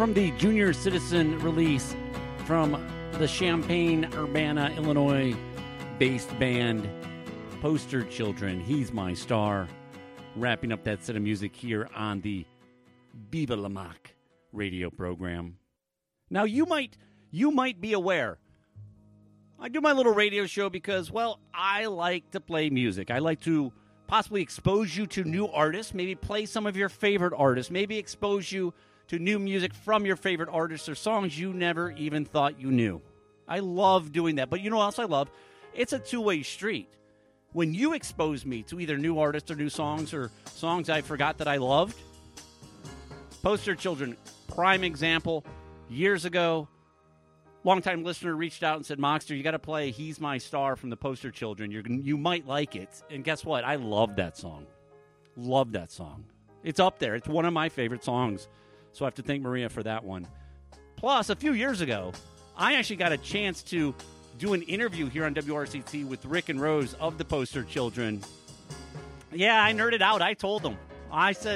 from the Junior Citizen release from the Champaign-Urbana, Illinois-based band Poster Children. He's My Star. Wrapping up that set of music here on the Viva La Mac radio program. Now, you might be aware, I do my little radio show because, well, I like to play music. I like to possibly expose you to new artists, maybe play some of your favorite artists, maybe expose you to new music from your favorite artists or songs you never even thought you knew. I love doing that. But you know what else I love? It's a two-way street. When you expose me to either new artists or new songs or songs I forgot that I loved, Poster Children, prime example. Years ago, longtime listener reached out and said, Moxter, you got to play He's My Star from the Poster Children. You might like it. And guess what? I love that song. Love that song. It's up there. It's one of my favorite songs. So I have to thank Maria for that one. Plus, a few years ago, I actually got a chance to do an interview here on WRCT with Rick and Rose of the Poster Children. Yeah, I nerded out. I told them. I said,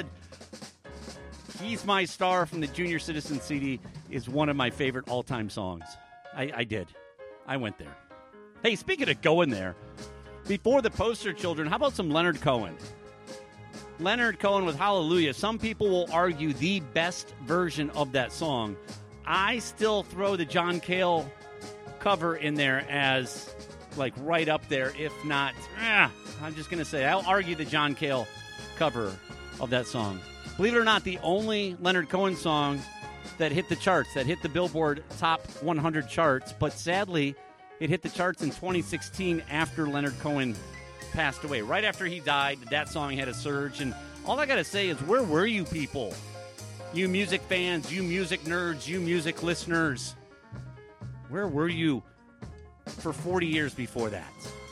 He's My Star from the Junior Citizen CD is one of my favorite all-time songs. I did. I went there. Hey, speaking of going there, before the Poster Children, how about some Leonard Cohen? Leonard Cohen with Hallelujah. Some people will argue the best version of that song. I still throw the John Cale cover in there as, like, right up there, if not, I'm just going to say, I'll argue the John Cale cover of that song. Believe it or not, the only Leonard Cohen song that hit the charts, that hit the Billboard Top 100 charts, but sadly, it hit the charts in 2016 after Leonard Cohen passed away. Right after he died, that song had a surge, and all I got to say is, where were you people? You music fans, you music nerds, you music listeners. Where were you for 40 years before that?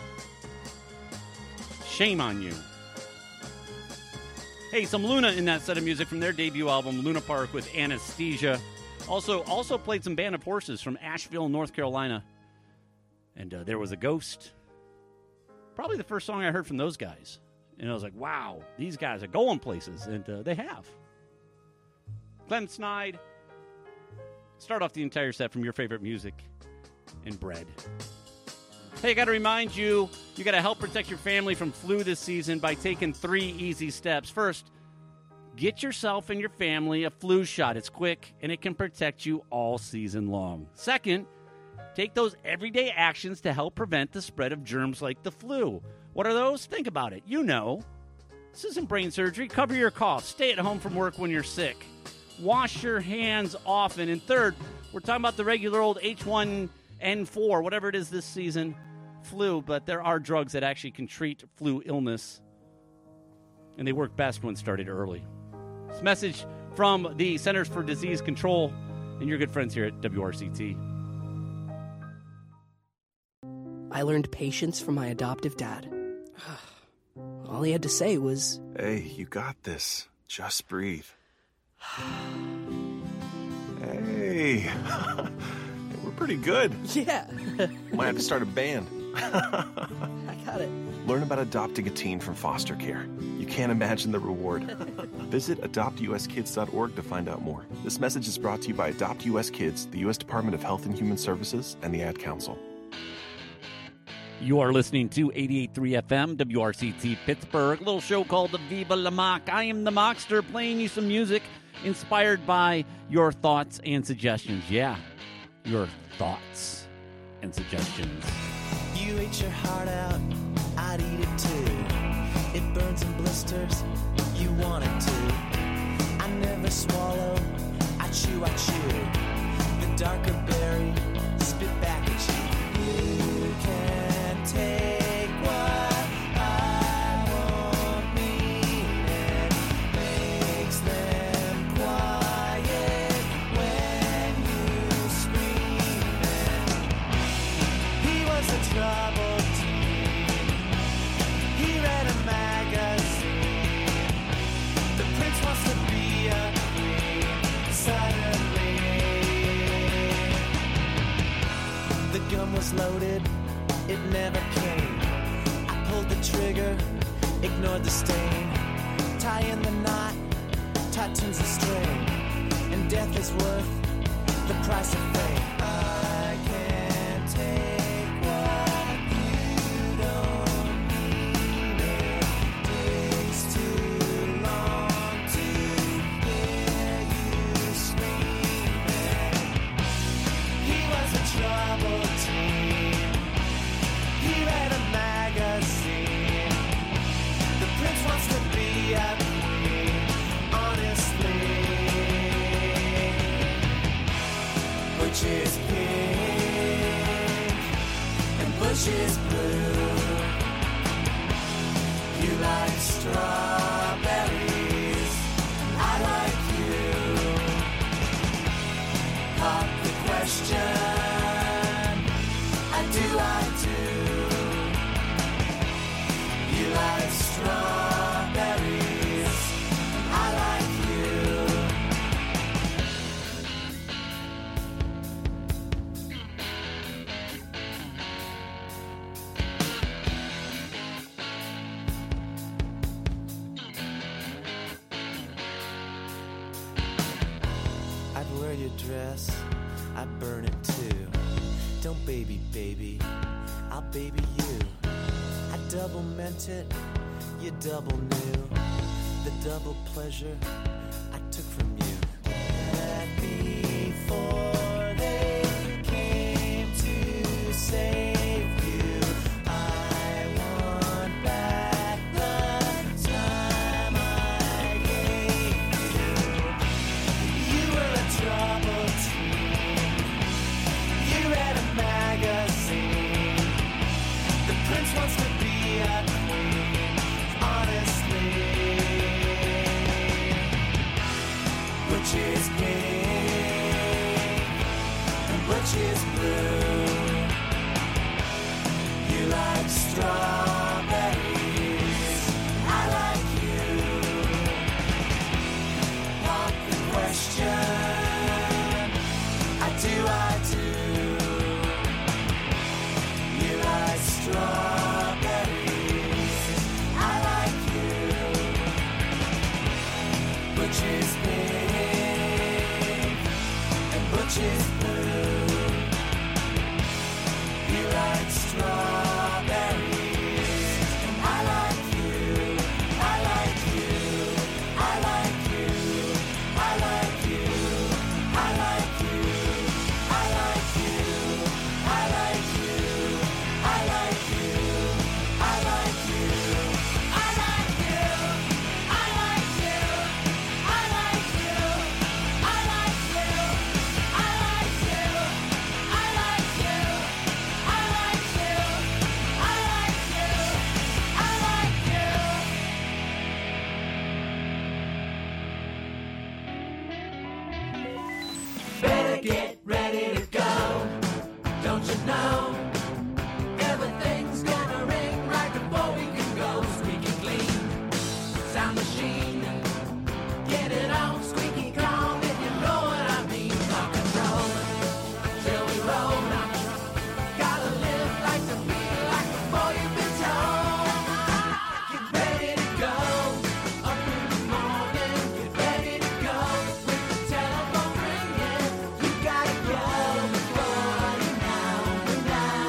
Shame on you. Hey, some Luna in that set of music from their debut album, Luna Park with Anesthesia. Also played some Band of Horses from Asheville, North Carolina. And There Was a Ghost. Probably the first song I heard from those guys. And I was like, wow, these guys are going places. And they have. Glenn Snide. Start off the entire set from your favorite music and bread. Hey, I got to remind you, you got to help protect your family from flu this season by taking 3 easy steps. First, get yourself and your family a flu shot. It's quick, and it can protect you all season long. Second, take those everyday actions to help prevent the spread of germs like the flu. What are those? Think about it. You know. This isn't brain surgery. Cover your cough. Stay at home from work when you're sick. Wash your hands often. And third, we're talking about the regular old H1N4, whatever it is this season, flu, but there are drugs that actually can treat flu illness, and they work best when started early. This message from the Centers for Disease Control and your good friends here at WRCT. I learned patience from my adoptive dad. All he had to say was, "Hey, you got this. Just breathe." Hey, we're pretty good. Yeah. Might have to start a band. I got it. Learn about adopting a teen from foster care. You can't imagine the reward. Visit adoptuskids.org to find out more. This message is brought to you by Adopt US Kids, the U.S. Department of Health and Human Services, and the Ad Council. You are listening to 88.3 FM, WRCT Pittsburgh, a little show called the Viva La Mac. I am the Moxter, playing you some music inspired by your thoughts and suggestions. Yeah, your thoughts and suggestions. You ate your heart out, I'd eat it too. It burns and blisters, you want it to. I never swallow, I chew. The darker berry, spit back at you. You can take what I won't need. It makes them quiet when you scream. He was a troubled teen. He read a magazine. The prince wants to be a queen suddenly. The gun was loaded, it never came. I pulled the trigger, ignored the stain. Tying the knot, tightens the string. and death is worth the price of fame. I can't take what you don't need. It takes too long to hear you screaming. He was a troubled teen. He read a magazine. The prince wants to be a queen, honestly. Butch is pink and Butch is blue. You like strawberries, I like you. Pop the question, I do. You like strawberries, I like you. I'd wear your dress, I'd burn it too. Don't baby, baby, I'll baby you. I double meant it, you double knew. The double pleasure I took from you. Before they came to save you, I want back the time I gave you. You were a troubled teen. You read a magazine. The prince wants to be a queen, honestly. Butch is pink and Butch is blue. You like strawberries, I like you. Pop the question, I do. You like strawberries, I like you. Butch is pink and Butch is blue. You like strawberries, I like you. I like you. I like you. I like you. I like you. I like you. I like you. I like you. I like you. I like you. I like you. I like you. I like you. I like you. I like you. I like you. I like you. I like you. Better get ready to go. Don't you know? Everything's gonna ring right before we can go. Squeaky clean, sound machine. Get it on, squeaky calm, if you know what I mean. Rock and roll, till we roll. Gotta live like to feel like before you've been told. Get ready to go, up in the morning. Get ready to go, with the telephone ringing. You gotta go before you know.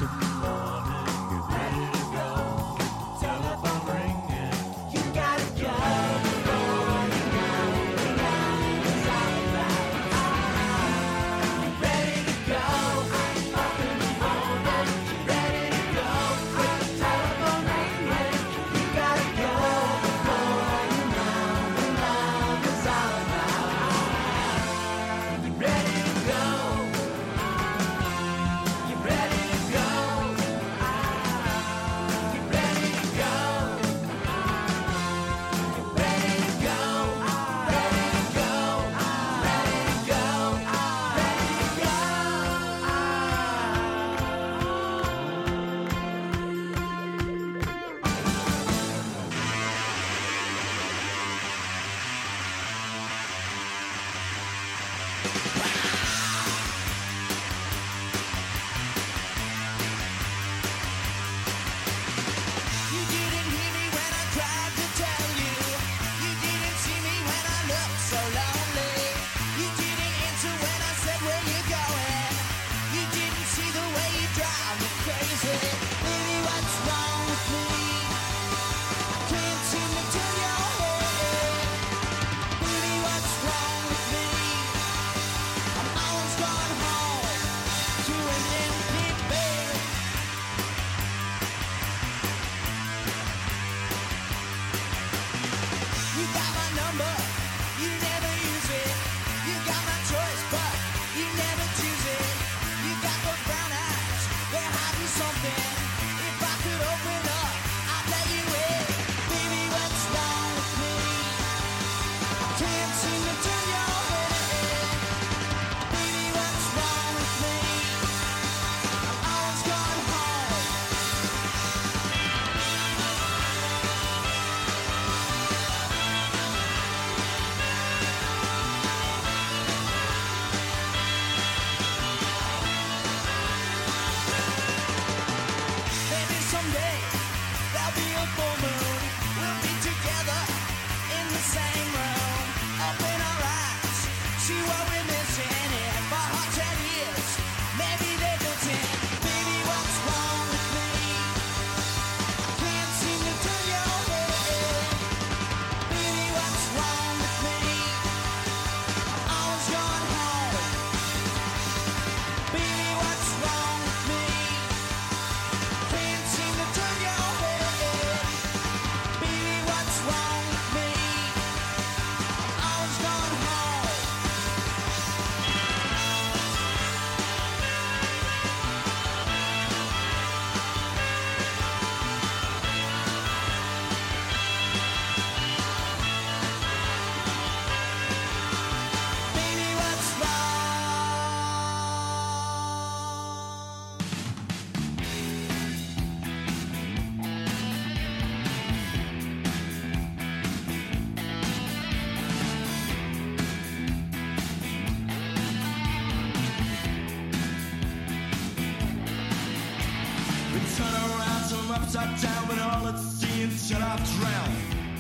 upside down, but all at sea until I've drowned.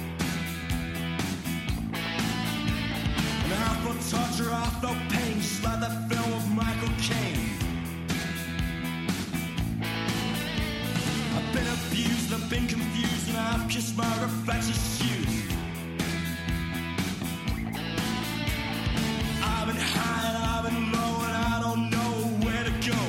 And I felt torture, I felt pain, just like that film of Michael Caine. I've been abused, I've been confused, and I've kissed my reflection's shoes. I've been high and I've been low, and I don't know where to go.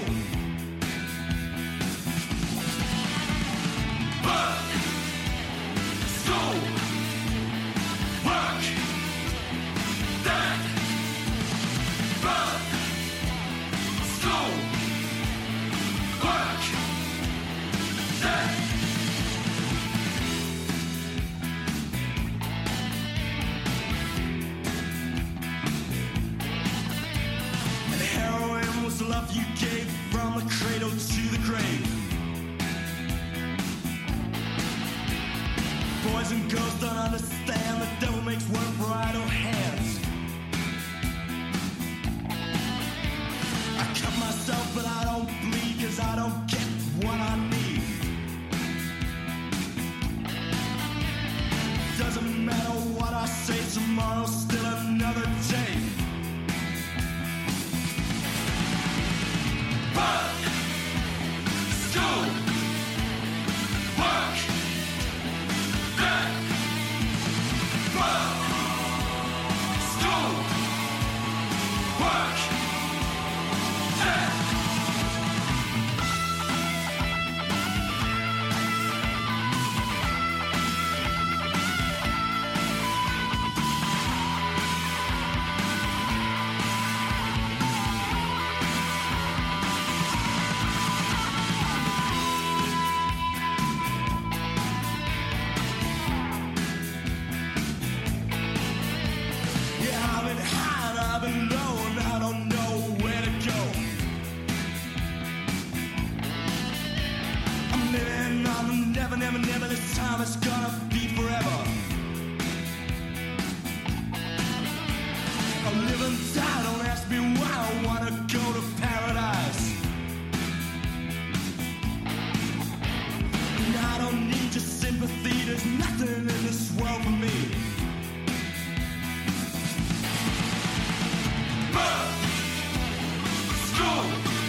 Work, school, work, that, work, school, work, that. And heroin was the love you gave from the cradle to the grave. Boys and girls don't understand, the devil makes work for idle hands. I cut myself but I don't bleed, cause I don't get what I need. Doesn't matter what I say, tomorrow's still another day. Work, never, never this time, it's gonna be forever. I'll live and die, don't ask me why I wanna go to paradise. And I don't need your sympathy, there's nothing in this world for me. Birth, school,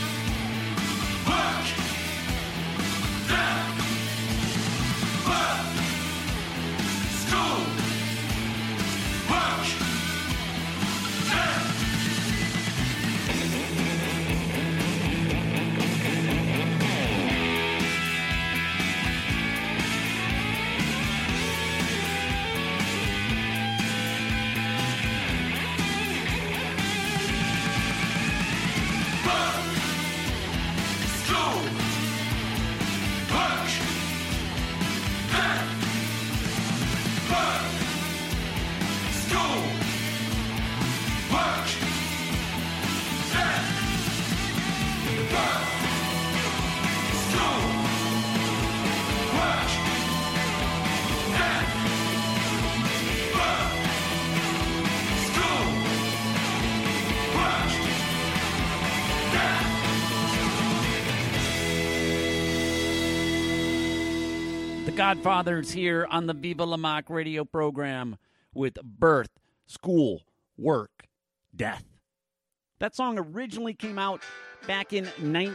work, death. Birth, school, work, death. Godfathers here on the Viva La Mock radio program with Birth, School, Work, Death. That song originally came out back in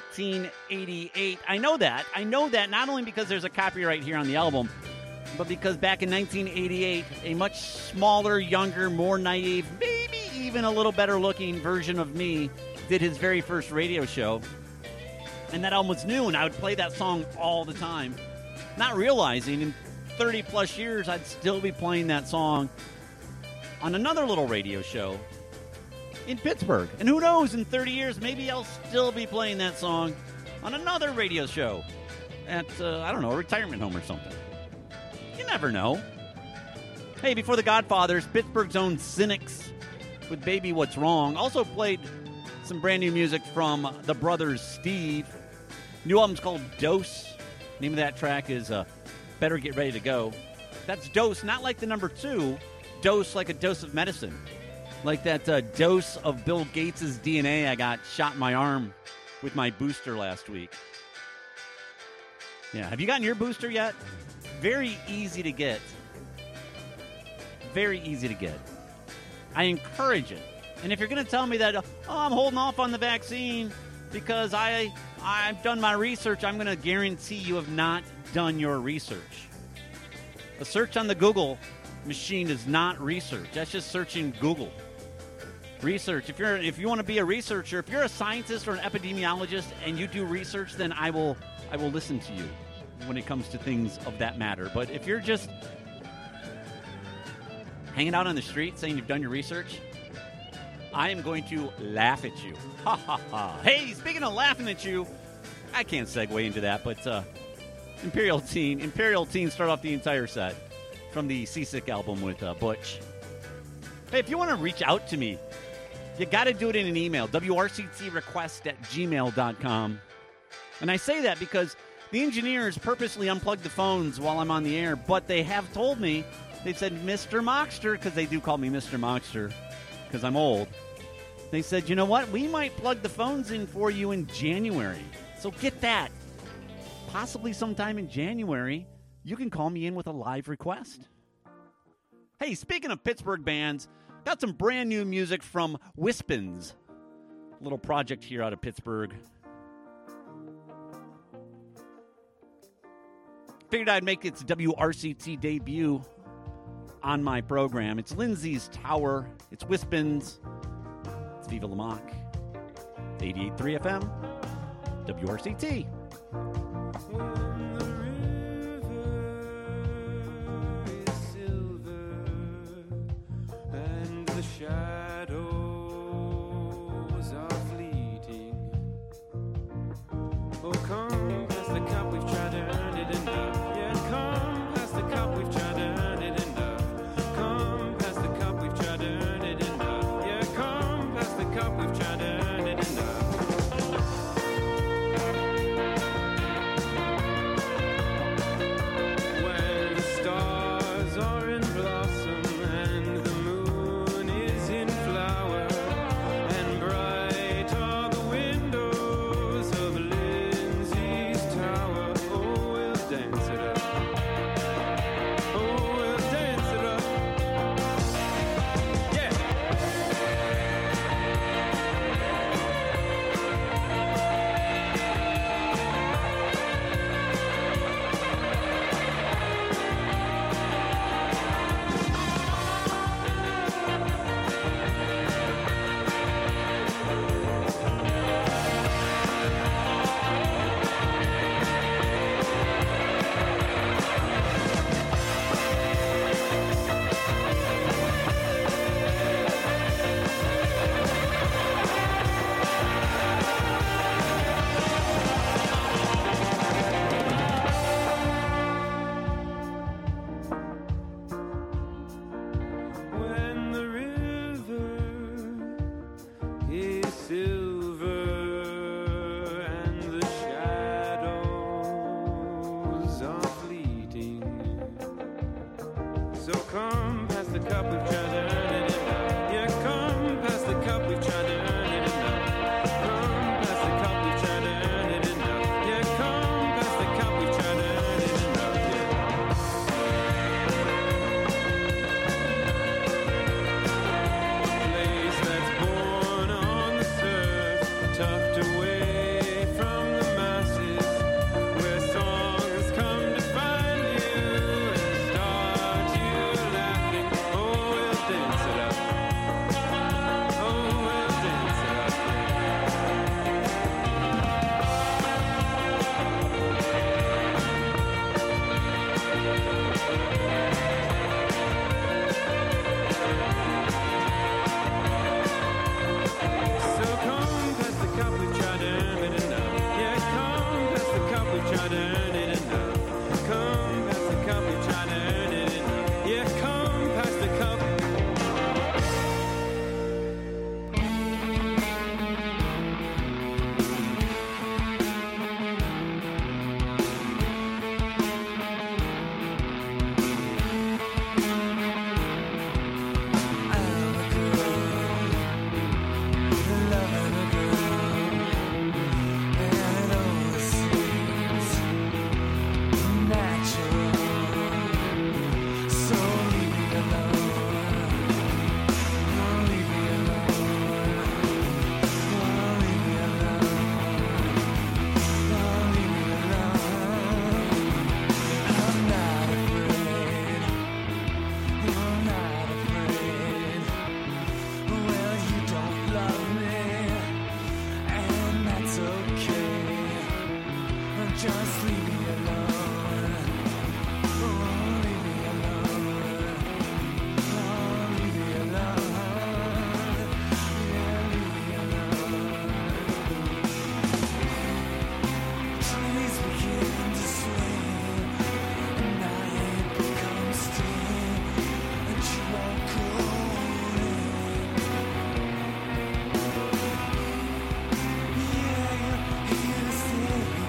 1988. I know that not only because there's a copyright here on the album, but because back in 1988, a much smaller, younger, more naive, maybe even a little better looking version of me did his very first radio show. And that album was new, and I would play that song all the time. Not realizing in 30 plus years I'd still be playing that song on another little radio show in Pittsburgh. And who knows, in 30 years, maybe I'll still be playing that song on another radio show at, I don't know, a retirement home or something. You never know. Hey, before the Godfathers, Pittsburgh's own Cynics with Baby What's Wrong. Also played some brand new music from the brothers Steve. New album's called Dose. Name of that track is Better Get Ready to Go. That's dose, not like the number 2. Dose like a dose of medicine. Like that dose of Bill Gates' DNA I got shot in my arm with my booster last week. Yeah, have you gotten your booster yet? Very easy to get. Very easy to get. I encourage it. And if you're going to tell me that, I'm holding off on the vaccine because I've done my research, I'm going to guarantee you have not done your research. A search on the Google machine is not research. That's just searching Google. Research. If you want to be a researcher, if you're a scientist or an epidemiologist and you do research, then I will listen to you when it comes to things of that matter. But if you're just hanging out on the street saying you've done your research, I am going to laugh at you. Ha, ha, ha. Hey, speaking of laughing at you, I can't segue into that, but Imperial Teen start off the entire set from the Seasick album with Butch. Hey, if you want to reach out to me, you got to do it in an email, wrctrequest@gmail.com. And I say that because the engineers purposely unplug the phones while I'm on the air, but they have told me, they said, Mr. Mockster, because they do call me Mr. Mockster, because I'm old. They said, you know what? We might plug the phones in for you in January. So get that. Possibly sometime in January, you can call me in with a live request. Hey, speaking of Pittsburgh bands, got some brand new music from Wispins. Little project here out of Pittsburgh. Figured I'd make its WRCT debut on my program. It's Lindsay's Tower. It's Wispins. It's Viva La Mock. 88.3 FM. WRCT. When the river is silver and the shadows are fleeting, oh, come past the cup, we've tried to earn it enough. Yeah, come past the cup, we've tried to earn it enough. Come past the cup, we've tried to earn it enough. Yeah, come past the cup, we've tried to earn it enough. Just leave me alone. Oh, leave me alone. Oh, leave me alone. Yeah, leave me alone. Trees begin to sway, and I become still, and you walk away. Yeah, you say.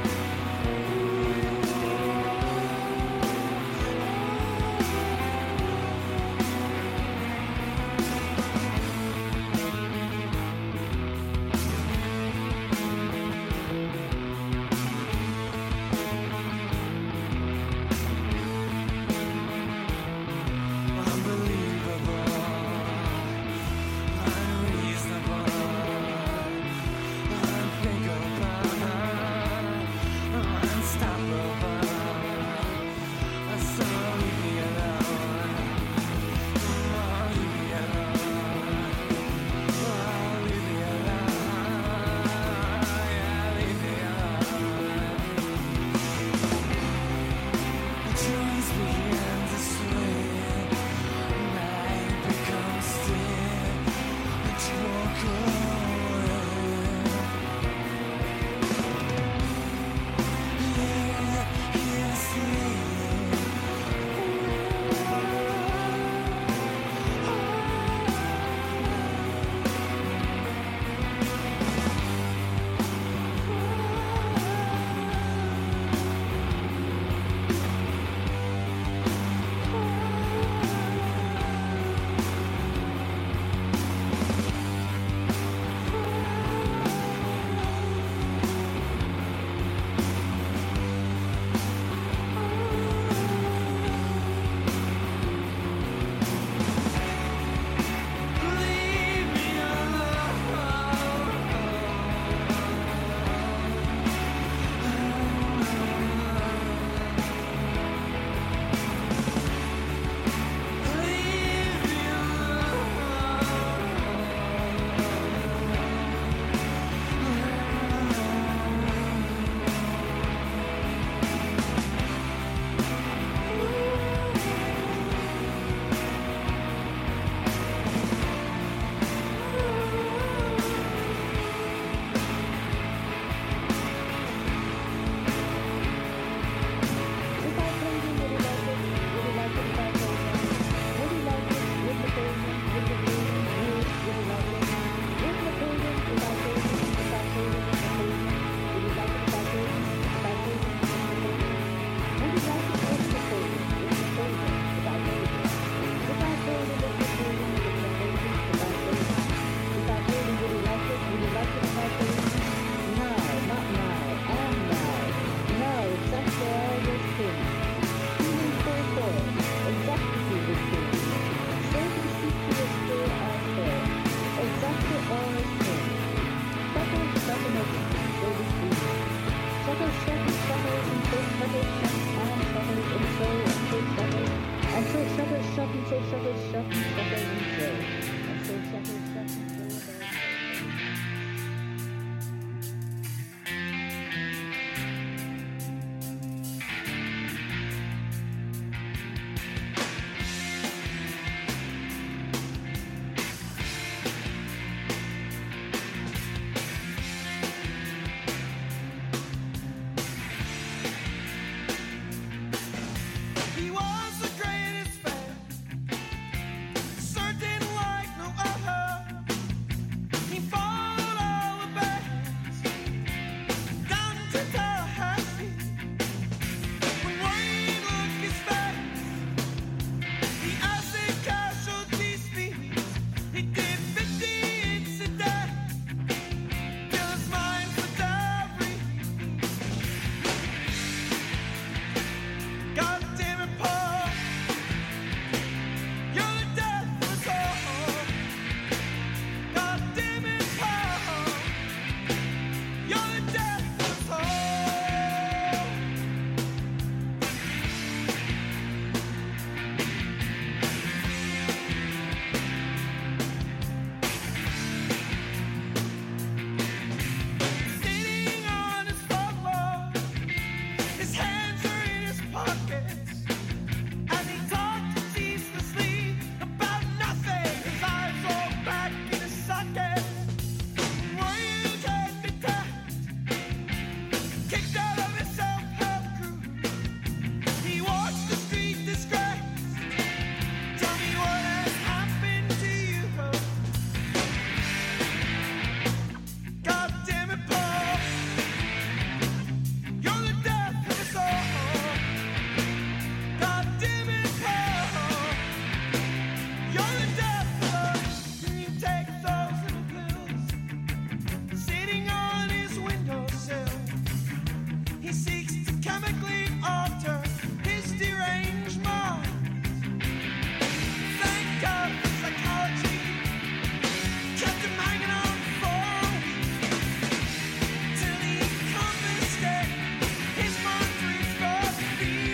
He was the greatest fan, certain like no other. chemically alter his deranged mind. Thank God for psychology, kept him hanging on for a week, till he confiscated his monthly fee.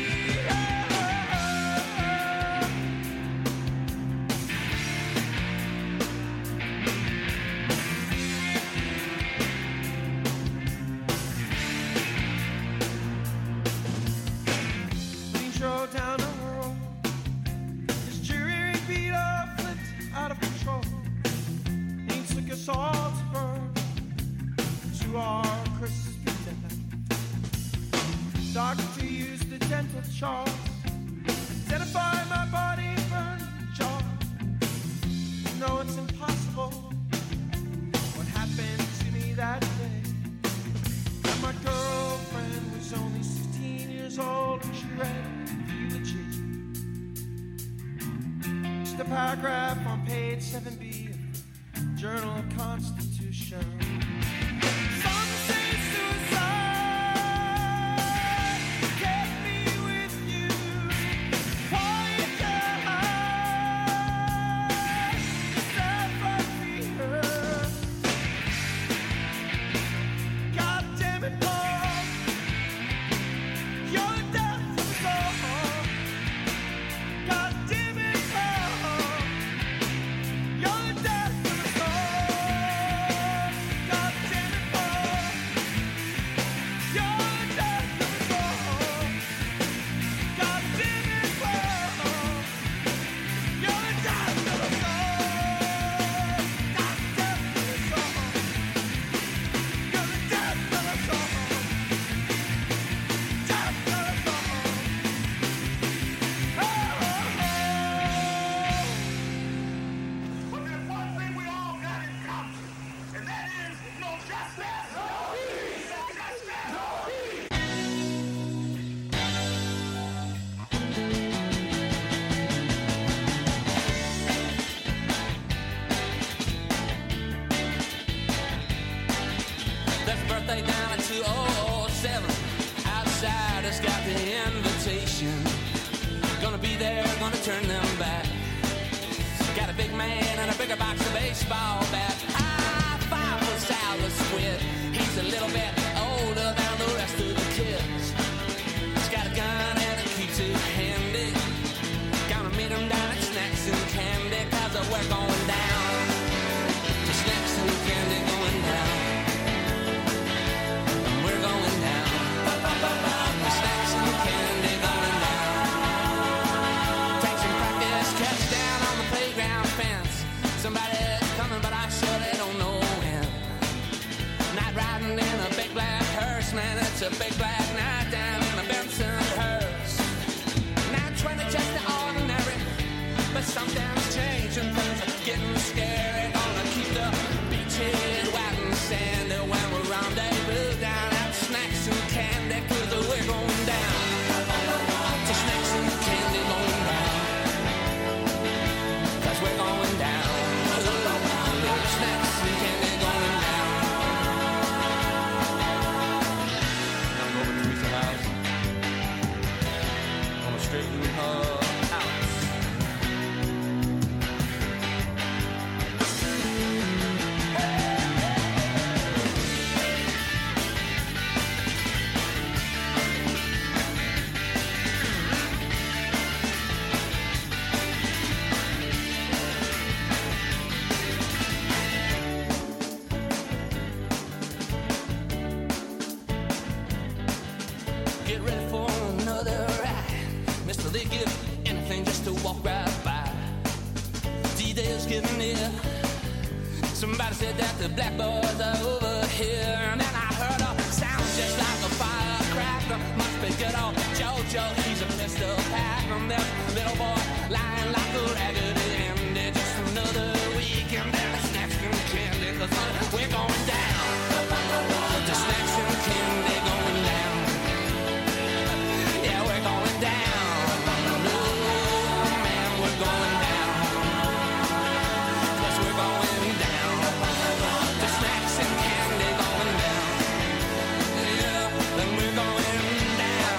Drove down the road, his jury beat up, flipped out of control. He took us all to burn to our Christmas dinner. Doctor used the dental charts, identify my body, burn jar. No, it's impossible what happened to me that day. And my girlfriend was only 16 years old when she read the paragraph on page 7B of Journal of Constitution. Some say suicide, get me with you, while you die, yourself right here. God damn it, Paul, you're the death of us all. God damn it, turn them back. Got a big man and a bigger box of baseball bat. I 5 foot Silas Squid. He's a little bit older than the rest of the kids. He's got a gun and he keeps it handy. Gonna meet him down at Snacks and Candy, 'cause we're going down to Snacks and Candy, going down. We're going down to Snacks and Candy, going down. Touchdown on the playground fence. Somebody's coming, but I surely don't know when. Night riding in a big black hearse, man, it's a big black night down in a Benson hearse. 920 just the ordinary, but something's changing, things are getting scary. Gonna keep the beaches white and sandy when we rendezvous down at Snacks and Candy, 'cause we're going down to Snacks and Candy, going down. We're going down. Snacks and Candy, going down. Gonna go over to Teresa's house. Gonna straighten her out. Get ready for another ride. Mister, they give anything just to walk right by. D-Day's getting near. Somebody said that the black boys are over here. And then I heard a sound just like a firecracker. Must be good old Jojo, he's a pistol pack. And that little boy lying like a raggedy Andy. Just another weekend there at Snacks and Candy, 'cause we're going down to Snacks and Candy, going down. Yeah, we're going down. No, man, we're going down. 'Cause we're going down. The Snacks and Candy, going down. Yeah, then we're going down.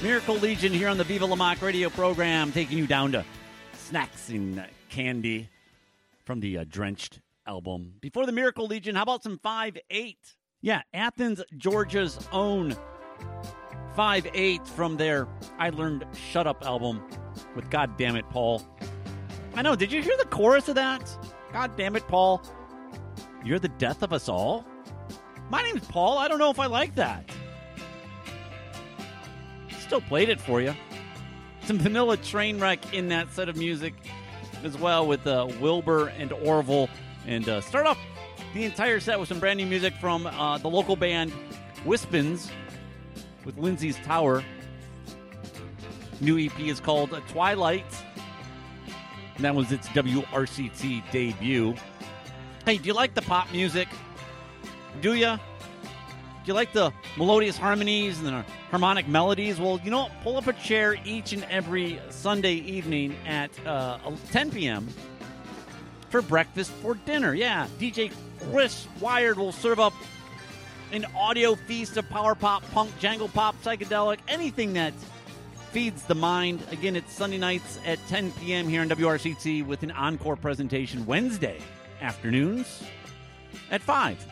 Miracle Legion here on the Viva La Mock radio program, taking you down to snacks and candy from the Drenched album. Before the Miracle Legion, how about some 5/8? Yeah, Athens, Georgia's own 5/8 from their I Learned Shut Up album with God Damn It, Paul. I know, did you hear the chorus of that? God damn it, Paul. You're the death of us all? My name's Paul. I don't know if I like that. Still played it for you. Some Vanilla Trainwreck in that set of music as well with Wilbur and Orville. And start off the entire set with some brand new music from the local band Wispins with Lindsay's Tower. New EP is called Twilight. And that was its WRCT debut. Hey, do you like the pop music? Do you? Do you like the melodious harmonies and the harmonic melodies? Well, you know what? Pull up a chair each and every Sunday evening at 10 p.m. for breakfast for dinner. Yeah, DJ Chris Wired will serve up an audio feast of power pop, punk, jangle pop, psychedelic, anything that feeds the mind. Again, it's Sunday nights at 10 p.m. here on WRCT with an encore presentation Wednesday afternoons at 5.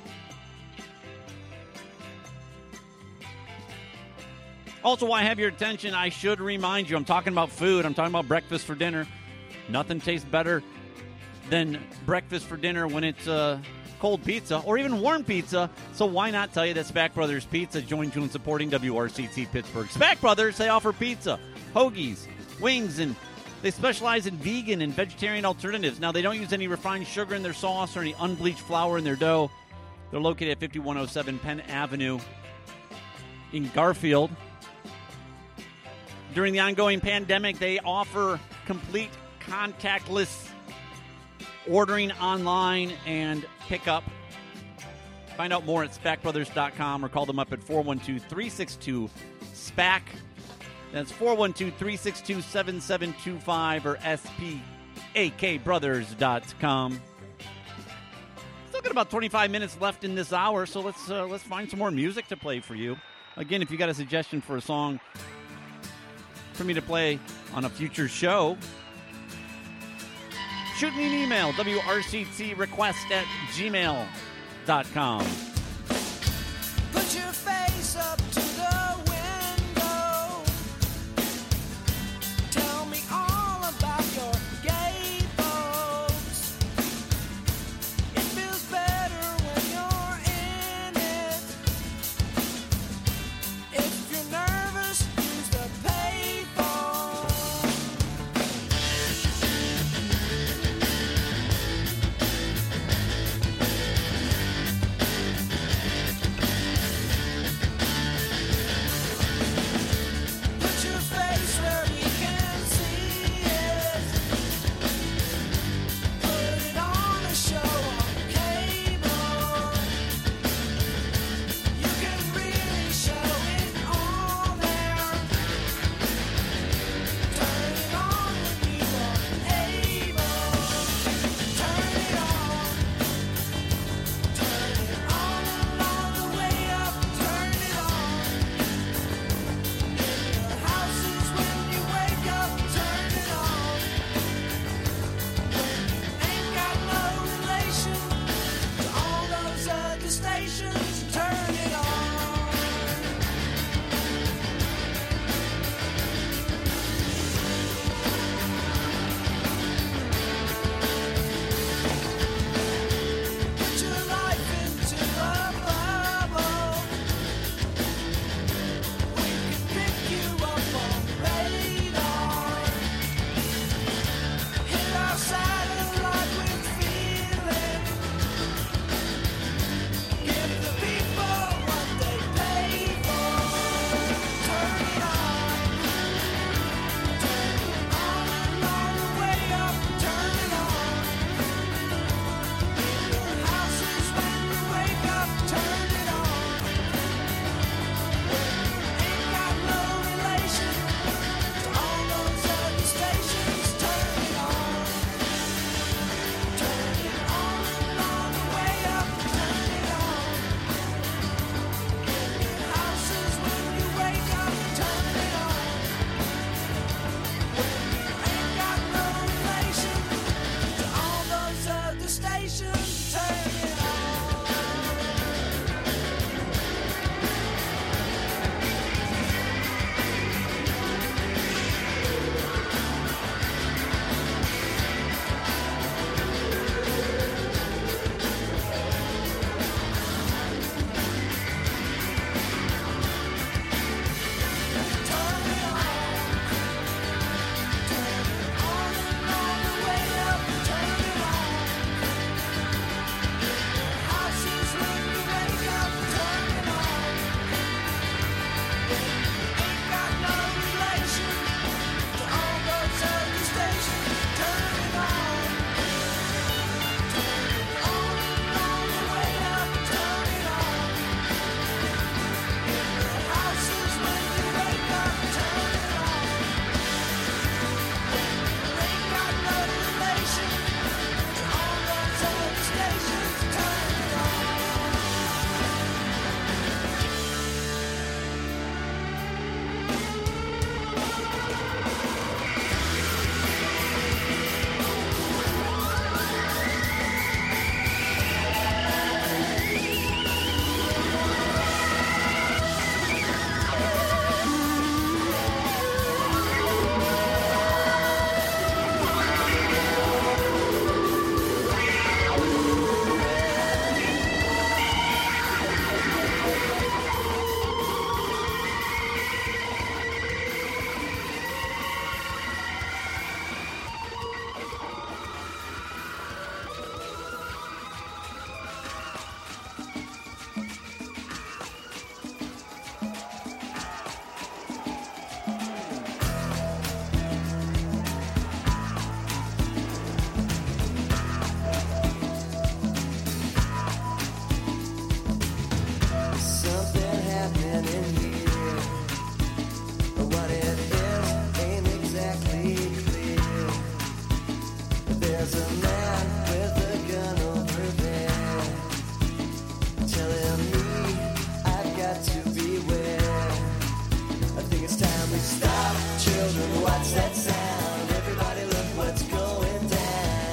Also, while I have your attention, I should remind you, I'm talking about food. I'm talking about breakfast for dinner. Nothing tastes better than breakfast for dinner when it's cold pizza or even warm pizza. So why not tell you that Spack Brothers Pizza joined you in supporting WRCT Pittsburgh. Spack Brothers, they offer pizza, hoagies, wings, and they specialize in vegan and vegetarian alternatives. Now, they don't use any refined sugar in their sauce or any unbleached flour in their dough. They're located at 5107 Penn Avenue in Garfield. During the ongoing pandemic, they offer complete contactless ordering online and pickup. Find out more at SpackBrothers.com or call them up at 412-362-SPAC. That's 412-362-7725 or SPAKBrothers.com. Still got about 25 minutes left in this hour, so let's find some more music to play for you. Again, if you got a suggestion for a song for me to play on a future show, shoot me an email, wrctrequest@gmail.com. Put your face up to the window. Tell me all about your gay folks. It feels better when you're in it. If you're nervous, use the payphone. There's a man with a gun over there, telling me I've got to beware. I think it's time we stop. Children, what's that sound? Everybody look what's going down.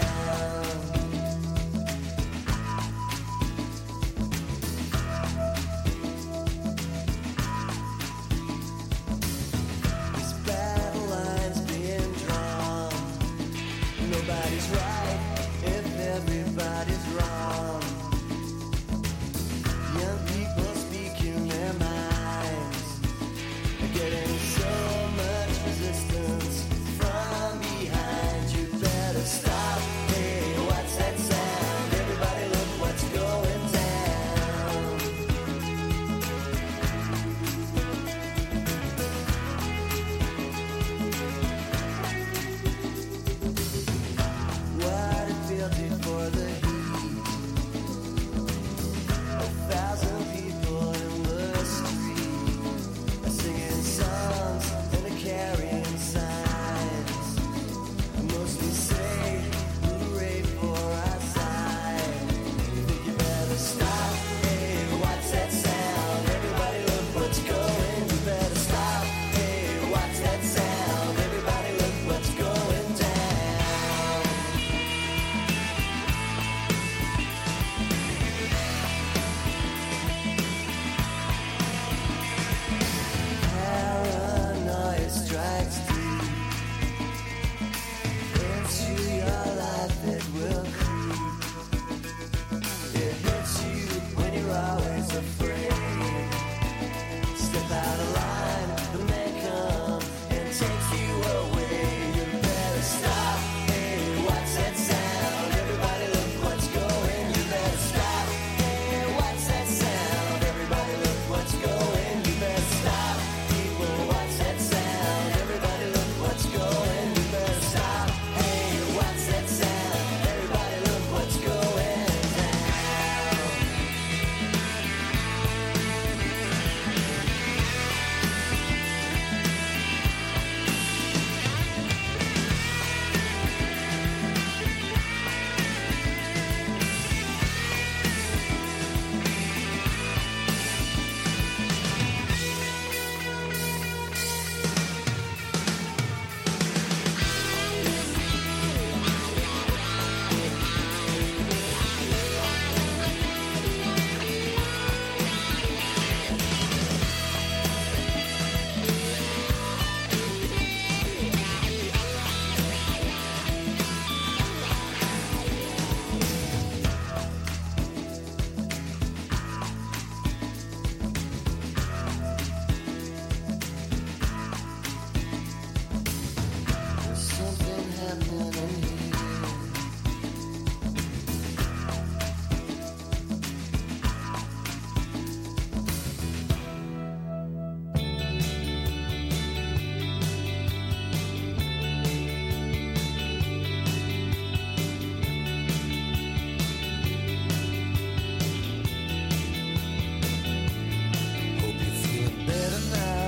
This battle line's being drawn. Nobody's right if everybody's wrong. Young people speaking their minds, getting so much resistance from behind. You better stop. Hey, what's that sound? Everybody look what's going down. What a fealty for the heat. 1,000 people in the street, singing songs and carrying signs. Mostly say hooray for our side. You think you better stop? Hey, what's that sound? Everybody look what's going. You better stop. Hey, what's that sound? Everybody look what's going down. Paranoia strikes deep into your life, it will creep. It hits you when you're always afraid. Step out of line, the man comes and takes you away. You better stop. Hey, what's that sound? Everybody look what's going. You better stop. Hey, what's that sound? Everybody look what's going. You better stop. People, what's that sound? Everybody look what's going. You better stop. Hey, what's that sound? Everybody look what's going down. There's something happening here. Hope you're feeling better now.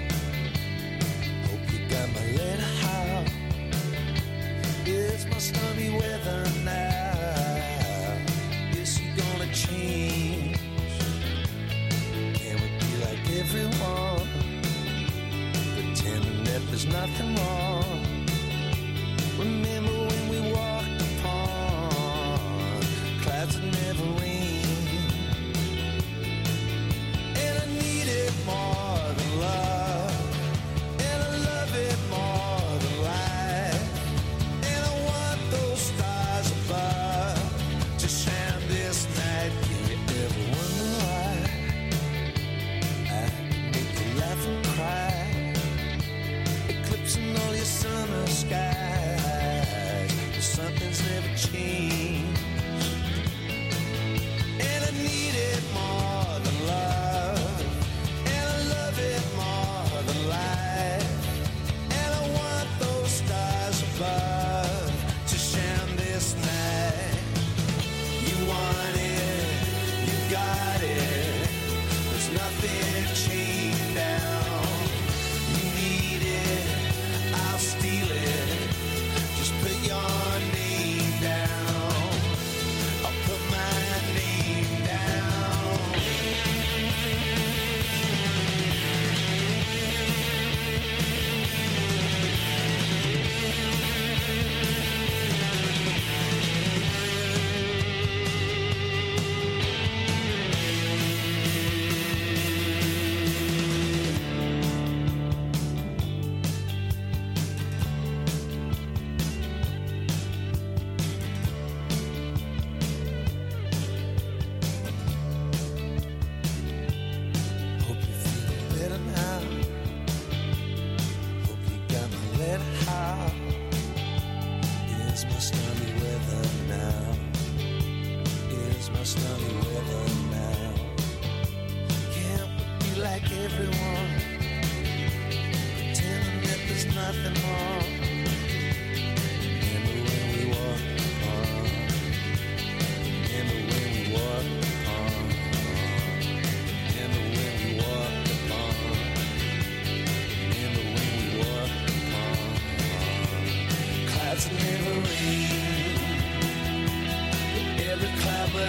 Hope you got my letter out. It's my stormy weather now. Is he gonna change? Can we be like everyone, pretending that there's nothing wrong? Remember when we walked upon clouds that never rain? And I need it more than love, and I love it more than life. And I want those stars above to shine this night. Can you ever wonder why I make you laugh and cry, eclipsing all your summer skies? But something's never changed, and I need it more than love, and I love it more than life. And I want those stars above to shine this night. You want it, you got it. There's nothing chained down. You need it, I'll steal it. Just put your name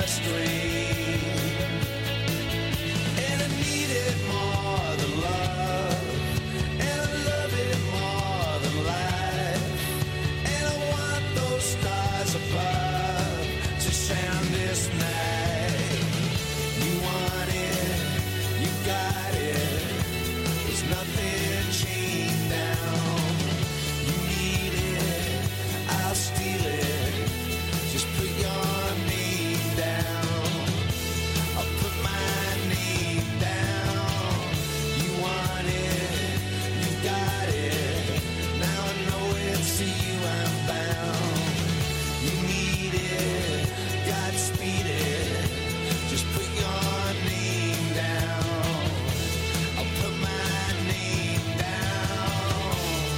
extreme. And I need it more than love, and I love it more than life. And I want those stars above to shine this night. You want it, you got it. There's nothing chained down. You need it, I'll steal it. Just put your name down. I'll put my name down. You want it, you got it. Now I know it's to you I'm bound. You need it, Godspeed it. Just put your name down. I'll put my name down.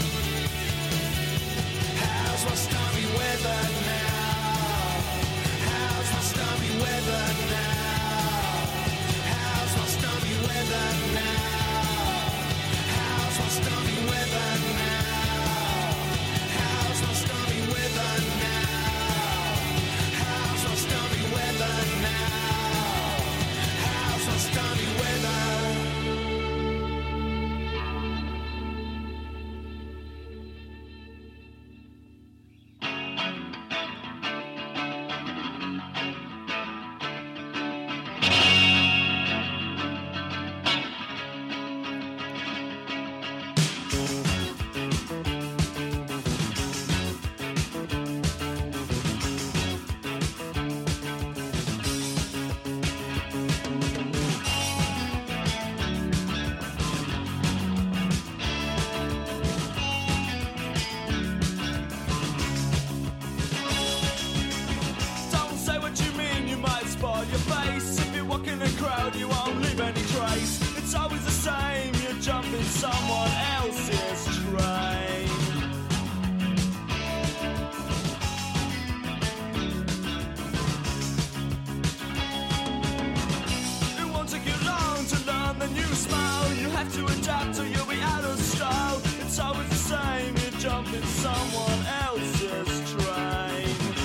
How's my stormy weather now? How's my stormy weather now? How's my stormy weather now? How's my stormy weather now? How's my stormy weather now? How's my stormy weather now? How's my stormy weather? Don't say what you mean, you might spoil your face. If you walk in a crowd, you won't leave any trace. It's always the same, you're jumping someone else's train. It won't take you long to learn the new smile. You have to adapt or you'll be out of style. It's always the same, you're jumping someone else's train.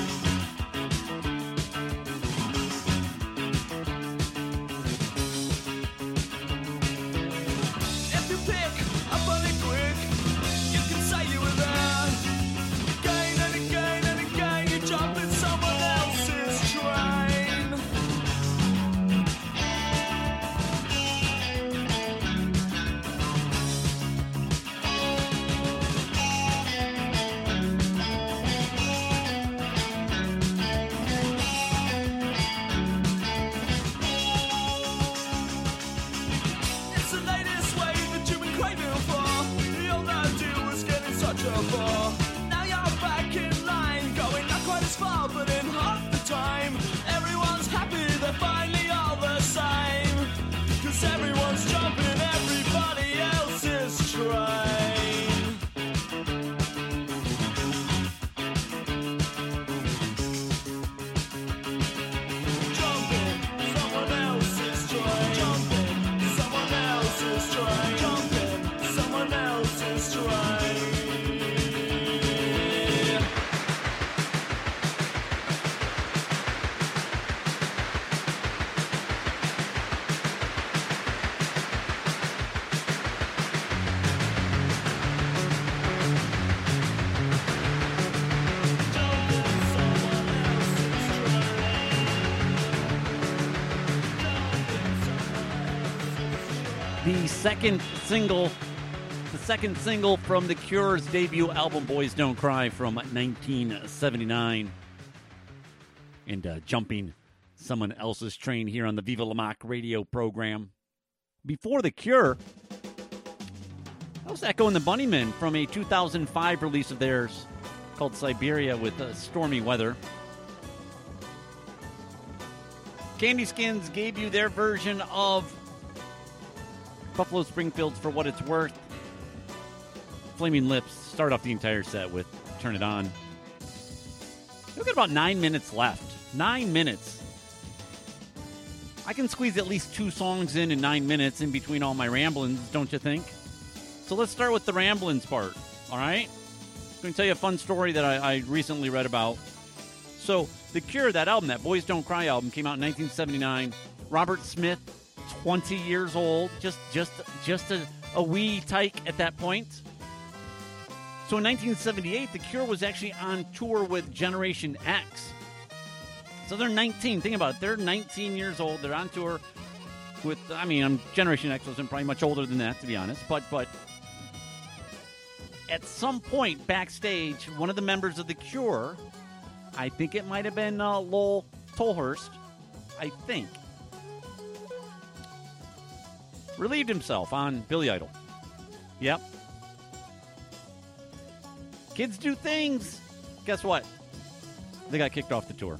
If you pick up on it quick, you can say you were there. Again and again and again, you're jumping someone else's train. It's the latest wave that you've been craving for. The old idea was getting such a bore. Now you're back in line, going not quite as far, but in half the time, everyone's happy they're finally all the same. 'Cause everyone's jumping everybody else's train. Jumping someone else's train. Jumping someone else's train. Jumping someone else's train. The second single from The Cure's debut album, Boys Don't Cry, from 1979. And jumping someone else's train here on the Viva La Mock radio program. Before The Cure, that was Echo and the Bunnymen from a 2005 release of theirs called Siberia with Stormy Weather. Candy Skins gave you their version of Buffalo Springfield's For What It's Worth. Flaming Lips start off the entire set with Turn It On. We've got about 9 minutes left. 9 minutes. I can squeeze at least 2 songs in 9 minutes in between all my ramblings, don't you think? So let's start with the ramblings part, all right? I'm going to tell you a fun story that I recently read about. So The Cure, that album, that Boys Don't Cry album, came out in 1979. Robert Smith, 20 years old, just a wee tyke at that point. So in 1978, The Cure was actually on tour with Generation X. So they're 19. Think about it. They're 19 years old. They're on tour with, Generation X wasn't probably much older than that, to be honest. But at some point backstage, one of the members of The Cure, I think it might have been Lowell Tolhurst, I think, relieved himself on Billy Idol. Yep. Kids do things. Guess what? They got kicked off the tour.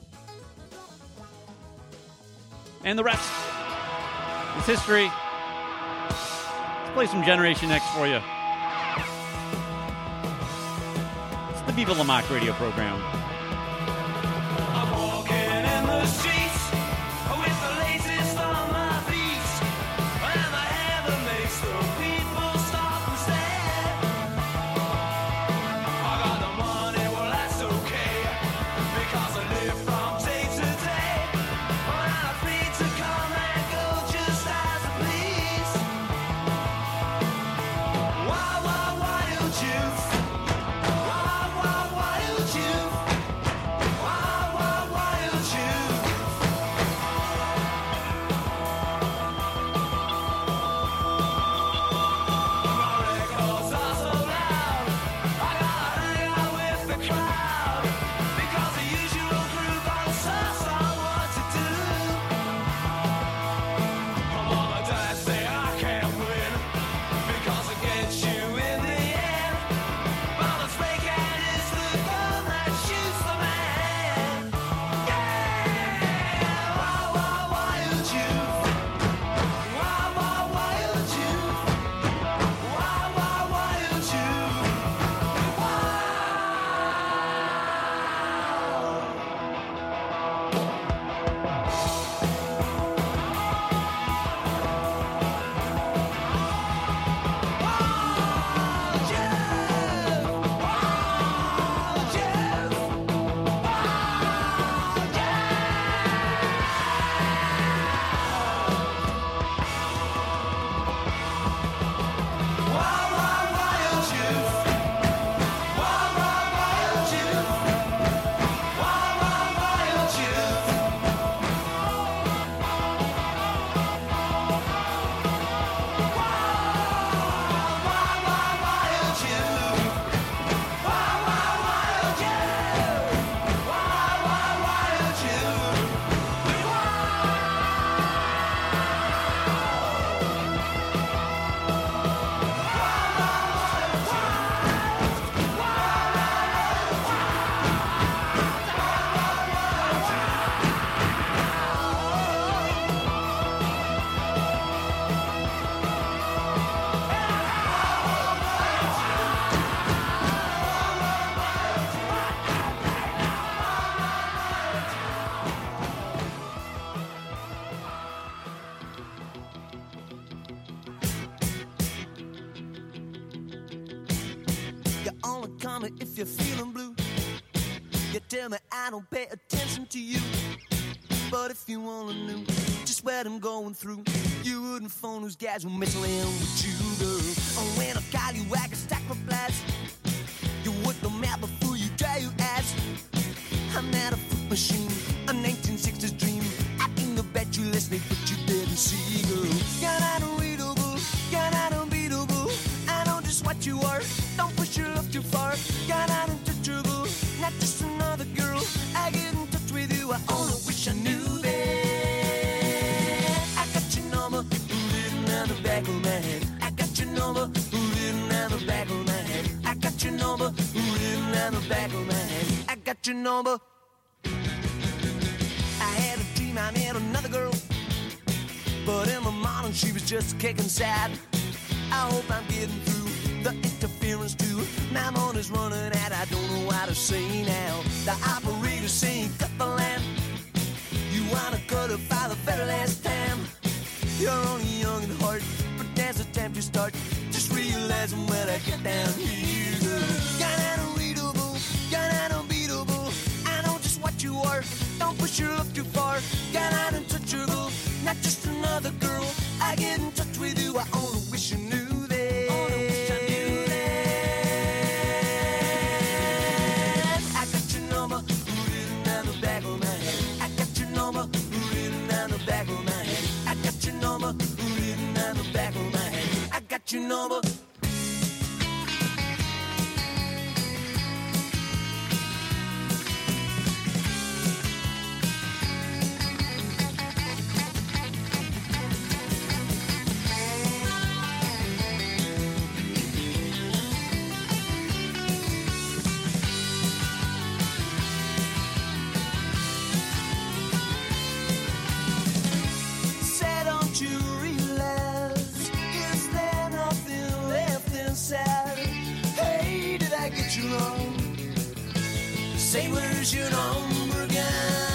And the rest is history. Let's play some Generation X for you. It's the Viva La Mock radio program. I'm walking in the streets with the laces on my feet, and my hair that makes the people stop and stare. I got the money, well that's okay, because I live from day to day. When I'm free to come and go just as I please. Why don't you? Why don't you? Why don't you? My records are so loud, I gotta hang out with the crowd, because the usual group answers on what to do. Mom and Dad say I can't win, because I get you in the end. But the spray can is the gun that shoots the man. Yeah! Why don't you? Why don't you? Why don't you? You only call me if you're feeling blue. You tell me I don't pay attention to you. But if you only knew just what I'm going through, you wouldn't phone those guys who mess around with you, girl. Oh, when I call you, I can stack my blast. You work the map before you dry your ass. I'm not a fruit machine, a 1960s dream. I think I bet you listening, but you didn't see, girl. You're not unreadable, you're not unbeatable. I know just what you are, don't push your love too far. You're not untouchable, not just another girl. I get in touch with you, I only wish I knew that. I got your number, written on the back of my head. I got your number, written on the back of my head. I got your number, written on the back of my head. I got your number. I had a dream I met another girl, but in the morning she was just kicking sad. I hope I'm getting through the interference too. My money's running out, I don't know what to say now. The operator's saying cut the lamp. You wanna cut it by the very last time. You're only young at heart, but there's a time to start. Just realizing when I get down here, girl. You're not unreadable, you're not unbeatable. I know just what you are. Don't push your love too far. Got out untouchable, not just another girl. I get in touch with you, I only wish you knew that. Only wish I knew that. I got your number, written down the back of my head. I got your number, written down the back of my head. I got your number, written down the back of my head. I got your number. Say, don't you realize, is there nothing left inside? Hey, did I get you wrong? Say, where's your number again?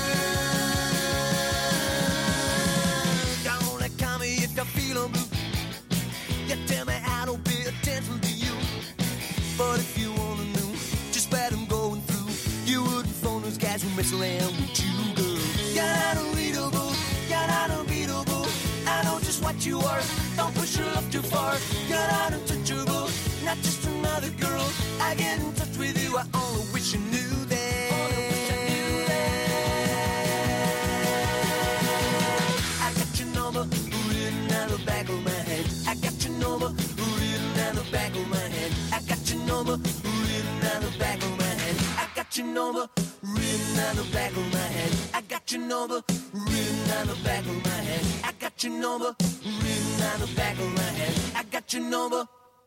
Don't call me if you're feeling blue. You tell me I don't pay attention to you. But if you wanna know just what I'm going through, you wouldn't phone those guys who mess around with you, girl. You're unreadable, you're unbeatable. I know just what you are. Don't push your love too far. You're not untouchable, not just another girl. I get in touch with you, I only wish you knew that. Only wish I knew that. I got your number written down the back of my head. I got your number written down the back of my head. I got your number written down the back of my head. I got your number written down the back of my head. I got your number written down the back of my head. I got your number written down the back of my head. I got your number.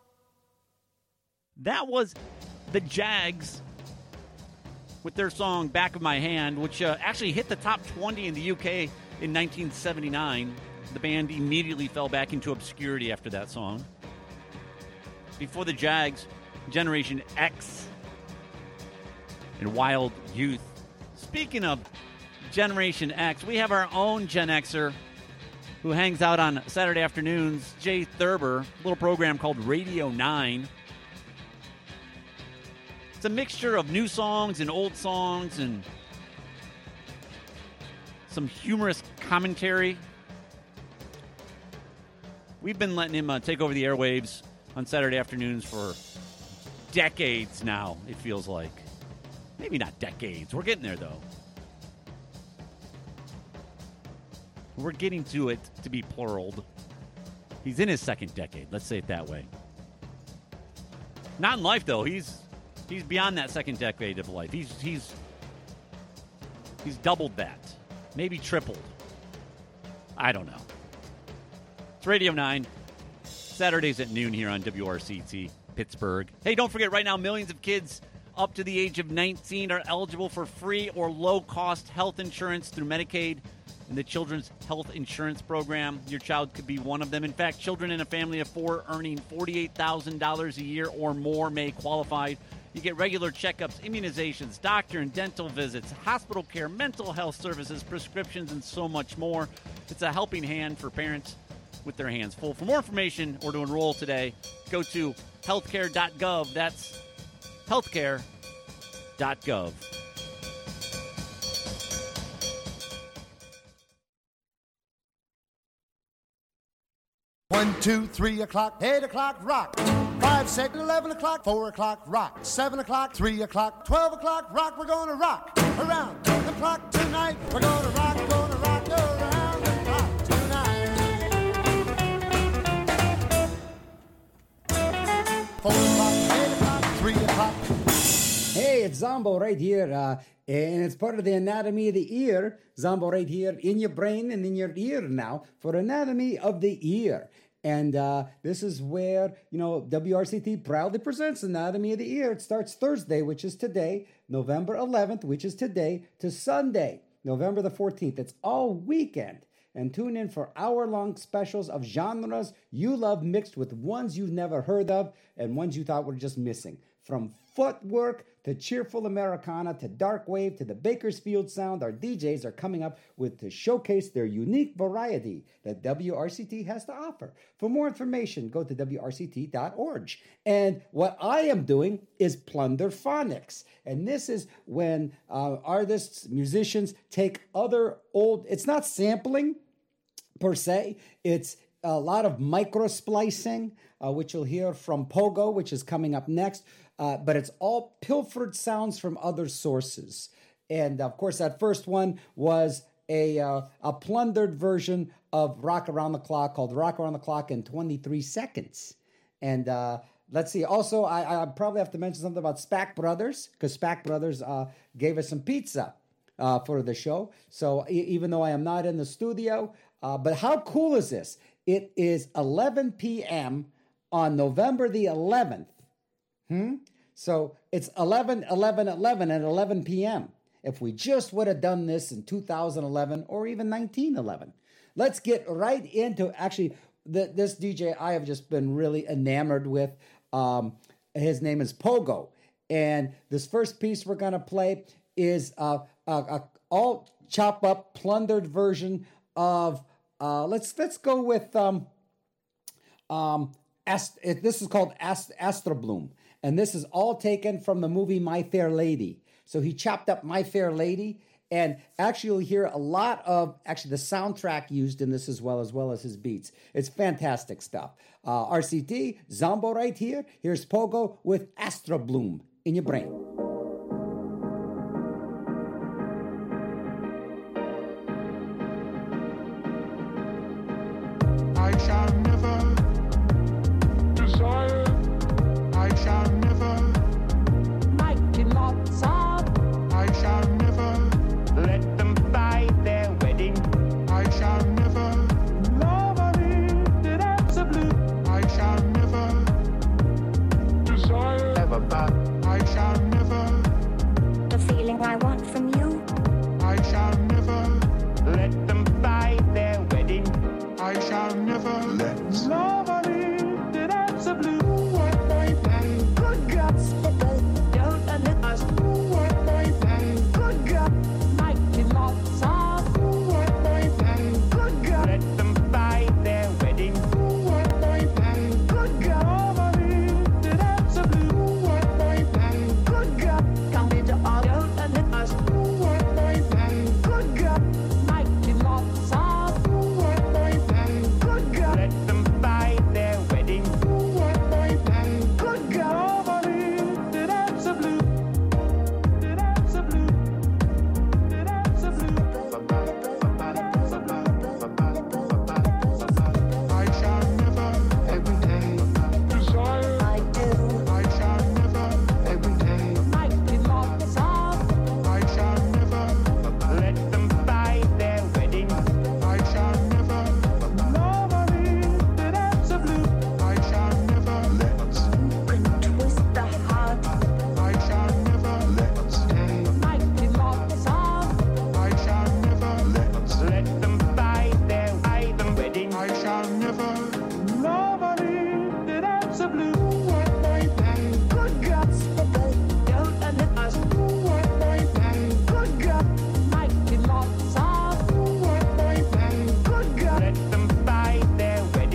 That was the Jags with their song Back of My Hand, which actually hit the top 20 in the UK in 1979. The band immediately fell back into obscurity after that song. Before the Jags, Generation X and Wild Youth. Speaking of Generation X, we have our own Gen Xer who hangs out on Saturday afternoons, Jay Thurber, a little program called Radio 9. It's a mixture of new songs and old songs and some humorous commentary. We've been letting him take over the airwaves on Saturday afternoons for decades now, it feels like. Maybe not decades. We're getting there, though. We're getting to it to be pluraled. He's in his second decade. Let's say it that way. Not in life, though. He's beyond that second decade of life. He's doubled that. Maybe tripled. I don't know. It's Radio 9. Saturdays at noon here on WRCT Pittsburgh. Hey, don't forget, right now, millions of kids up to the age of 19 are eligible for free or low-cost health insurance through Medicaid and the Children's Health Insurance Program. Your child could be one of them. In fact, children in a family of four earning $48,000 a year or more may qualify. You get regular checkups, immunizations, doctor and dental visits, hospital care, mental health services, prescriptions, and so much more. It's a helping hand for parents with their hands full. For more information or to enroll today, go to healthcare.gov. That's healthcare.gov. One, 2, 3 o'clock, 8 o'clock, rock. 5, 6, 11 o'clock, 4 o'clock, rock. 7 o'clock, 3 o'clock, 12 o'clock, rock. We're gonna rock around the clock tonight. We're gonna rock around the clock tonight. 4 o'clock, 8 o'clock, 3 o'clock. Hey, it's Zombo right here, and it's part of the Anatomy of the Ear. Zombo right here in your brain and in your ear now for Anatomy of the Ear. And this is where, WRCT proudly presents Anatomy of the Ear. It starts Thursday, which is today, November 11th, which is today, to Sunday, November the 14th. It's all weekend. And tune in for hour-long specials of genres you love mixed with ones you've never heard of and ones you thought were just missing. From footwork to cheerful Americana to dark wave to the Bakersfield sound, our DJs are coming up with to showcase their unique variety that WRCT has to offer. For more information, go to WRCT.org. And what I am doing is Plunder Phonics. And this is when artists, musicians take other old, it's not sampling per se, it's a lot of micro splicing, which you'll hear from Pogo, which is coming up next. But it's all pilfered sounds from other sources. And of course, that first one was a plundered version of Rock Around the Clock called Rock Around the Clock in 23 Seconds. And let's see. Also, I probably have to mention something about Spack Brothers, because Spack Brothers gave us some pizza for the show. So even though I am not in the studio, but how cool is this? It is 11 p.m. on November the 11th. So it's 11 at 11 p.m. If we just would have done this in 2011 or even 1911. Let's get right into actually this DJ I have just been really enamored with. His name is Pogo. And this first piece we're going to play is a all chop up, plundered version of, let's go with, this is called Astra Bloom. And this is all taken from the movie My Fair Lady. So he chopped up My Fair Lady. And actually, you'll hear a lot of the soundtrack used in this as well as his beats. It's fantastic stuff. RCT, Zombo right here. Here's Pogo with Astra Bloom in your brain. I shall